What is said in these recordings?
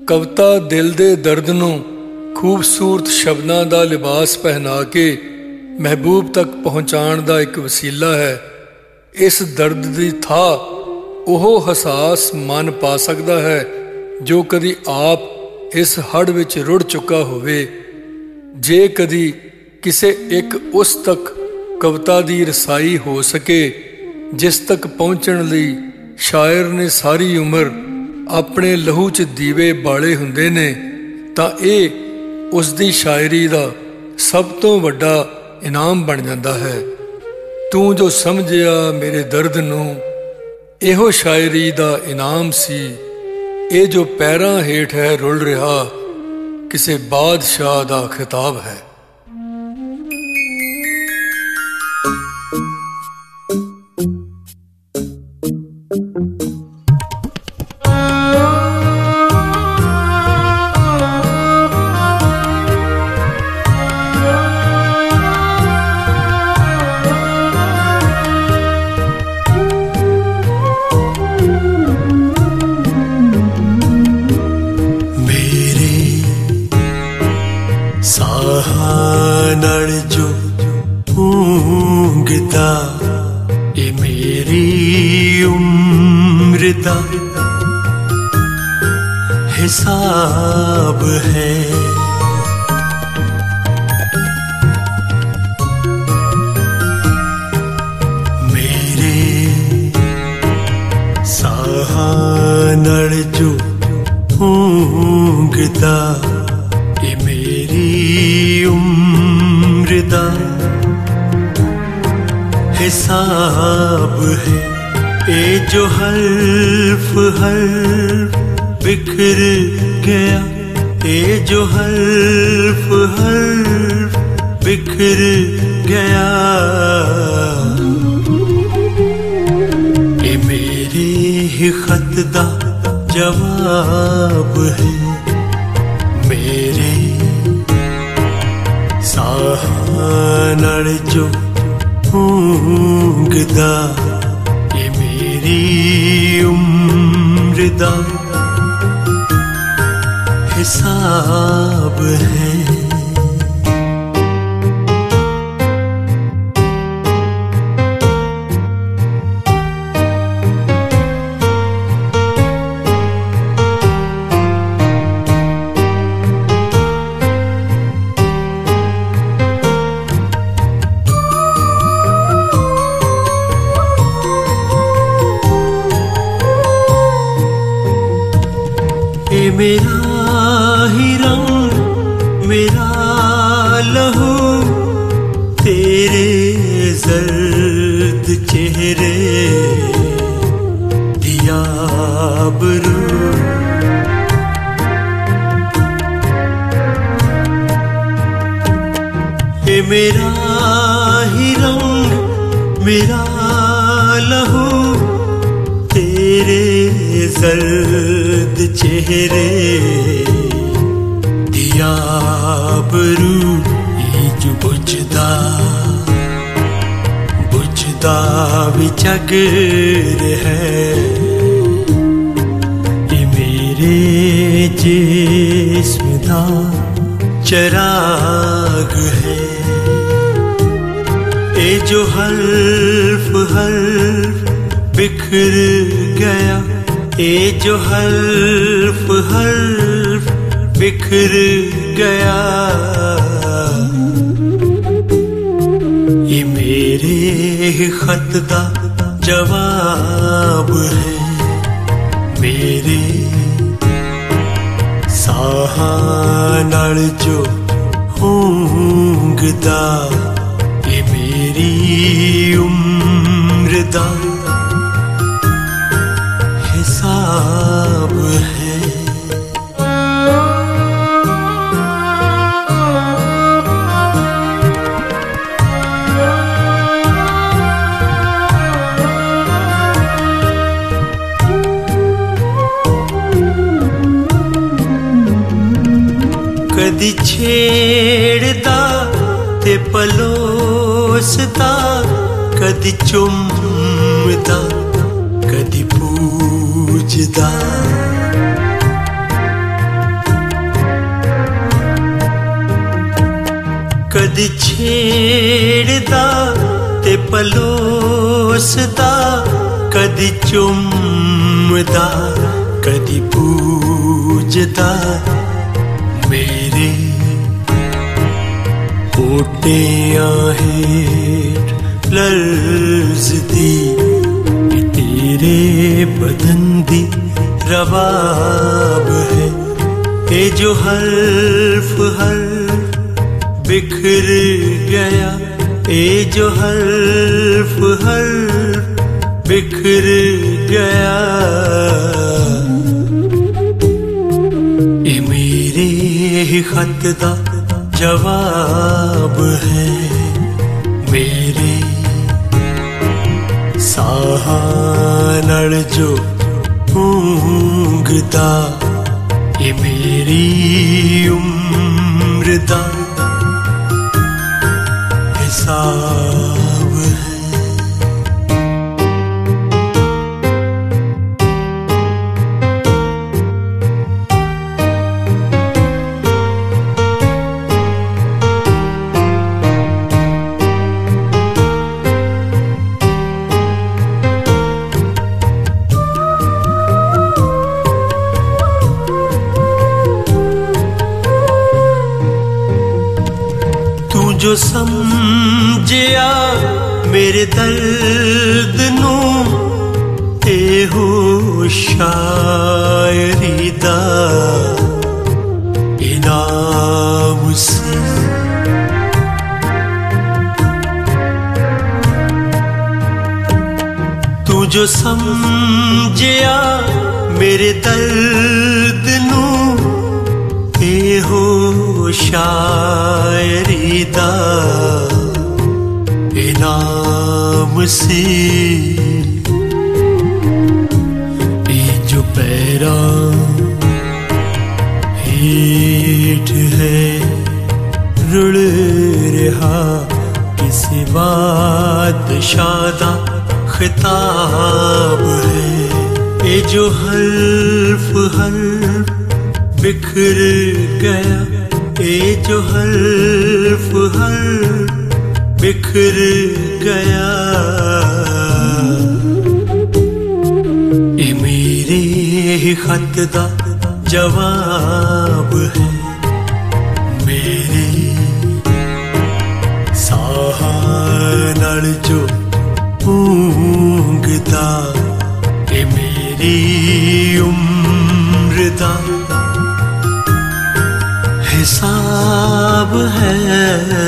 कविता दिल दे दर्द नूं खूबसूरत शब्दां दा लिबास पहना के महबूब तक पहुँचाण दा एक वसीला है। इस दर्द दी था ओह हसास मन पा सकदा है जो कदी आप इस हड़ विच रुड़ चुका होवे। जे कदी किसे एक उस तक कविता दी रसाई हो सके जिस तक पहुँचण लई शायर ने सारी उम्र अपने लहू च दीवे बाले हुंदे ने, तां इह उस दी शायरी दा सब तो वड्डा इनाम बन जाता है। तू जो समझिया मेरे दर्द नूं इहो शायरी दा इनाम सी। ये जो पैरां हेठ है रुल रहा किसे बादशाह दा खिताब है। नाल जो ऊंघदा ये मेरी उम्र दा हिसाब है। मेरे साह नाल जो ऊंघदा ये मेरी उम्र दा हिसाब है। ये जो हल्फ हल्फ बिखर गया, ये जो हल्फ हल्फ बिखर गया, ये मेरे ही खत दा जवाब है। मेरे साह नाल जो ऊंघदा ये मेरी उम्र दा हिसाब है। ये मेरा ही रंग मेरा लहू तेरे जर्द चेहरे दिया बरू। ये मेरा ही रंग मेरा लहू तेरे जर्द चेहरे दिया बरू। ये जो बुझदा बुझदा विचगर है, ये मेरे जिस्म दा चराग है। ये जो हल्फ हल्फ बिखर गया, ये जो हल्फ हल्फ बिखर गया, ये मेरे खत दा जवाब है। मेरे साह नाल जो ऊंघदा ये मेरी उम्र दा हिसाब है। कदी छेड़दा ते पलोसदा, कदी चुमदा कदी पूजदा, कदी छेड़दा ते पलोसदा, कदी चुमदा कदी पूजदा, मेरे होठियां हेठ लर्ज़दी, तेरे बदन दी रबाब है। ये जो हर्फ हर्फ बिखर गया, ये जो हर्फ हर्फ बिखर गया, ये मेरे खत दा जवाब है। मेरे साहां नाल जो ऊंघदा, ये मेरी उम्र दा हिसाब है। जो समझिया मेरे दर्द नू, ते हो शायरी दा इनाम सी। तू जो समझिया मेरे दर्द नू, ते हो शायरी दा इनाम सी। ये जो पैरा हेठ है रुड़ रहा, किसी बादशाह दा खिताब है। ये जो हर्फ हर्फ बिखर गया, ये जो हर्फ हर्फ बिखर गया, ये मेरे खत दा जवाब है। मेरे साहां नाल जो ऊंघदा, ये मेरी उम्र दा हिसाब है।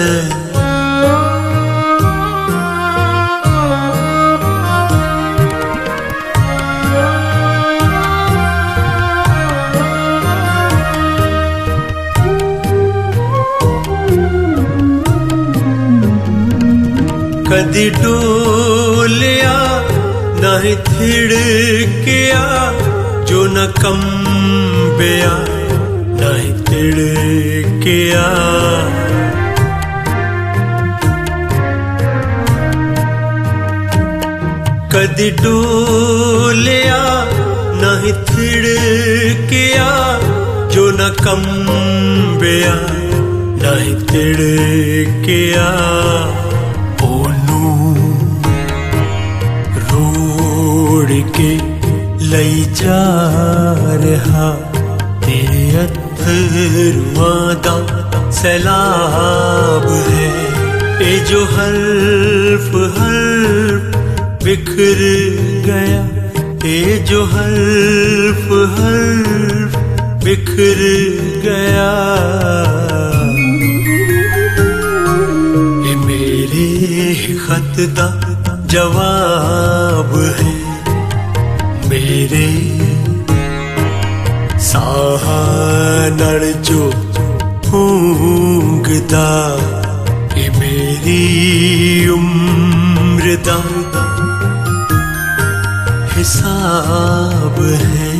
कदी डोलिया नहीं थिड़किया, जो न कंबिया नहीं तिड़किया, कदी डोलिया नहीं थिड़किया, जो न कंबिया नहीं तिड़किया, ओनू रोड़ के लई जा रहा, तेरे अथरुआं दा सैलाब है। ये जो हर्फ हर्फ बिखर गया, ये जो हर्फ हर्फ बिखर गया, ये मेरे खत दा जवाब है। मेरे साहां नाल जो ऊंघदा, ये मेरी उम्र दा हिसाब है।